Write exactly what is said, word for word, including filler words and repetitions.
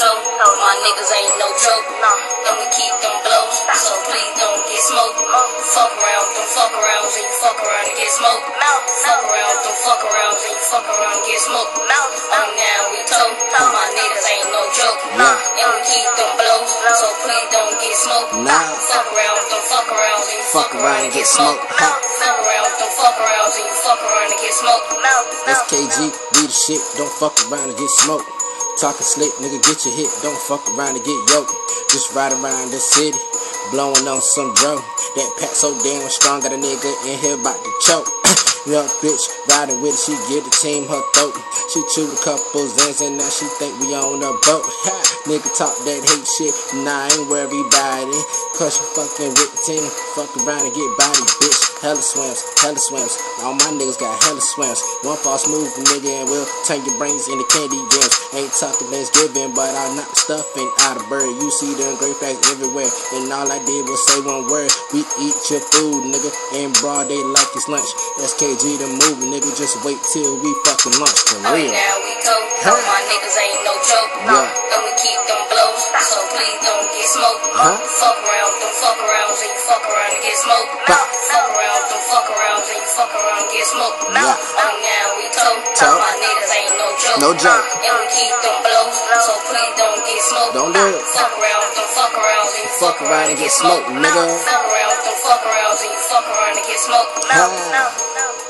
told, my niggas ain't no joke, and we keep them blows, so please don't get smoked. Fuck around, don't fuck around, and you fuck around and get smoked. Fuck around, don't fuck around, and you fuck around and get smoked. Oh, now we told, my niggas ain't no joke, and we keep them blows, so please don't get smoked. Fuck around, don't fuck around, and you fuck around and get smoked. Fuck around, don't fuck around, and you fuck around and get smoked. S K G, be the shit, don't fuck around and get smoked. Talking slick, nigga, get your hit, don't fuck around and get yoked. Just ride around the city, blowing on some dro. That pack so damn strong, got a nigga in here about to choke. Young bitch, riding with it, she get the team her throat. She chewed a couple zans and now she think we on a boat. Ha, nigga talk that hate shit, nah, I ain't worried about it. Cause you fucking with the team, fuck around and get body, bitch. Hella swims, hella swims, all my niggas got hella swims. One false move, nigga, and we'll turn your brains into candy gems. Ain't talking Thanksgiving, but I knock stuffing out of bird. You see them great facts everywhere, and all I did was say one word. We eat your food, nigga, in broad day like it's lunch. S K G the movie, nigga, just wait till we fucking lunch, for real. Oh, now we told, huh? My niggas ain't no joke, yeah. And we keep them blows, so please don't get smoked. Huh? Fuck around, don't fuck around, so you fuck around and get smoked. Fuck around, don't fuck around, so you fuck around and get smoked. Yeah. Oh, now we told, told, my niggas ain't no joke, no joke. And we keep them blows, so please don't get smoked. Don't do it. Fuck around, don't fuck around, so you fuck around and get smoked, nigga. Fuck around, don't fuck around, so you fuck around and get smoked. No, no, no.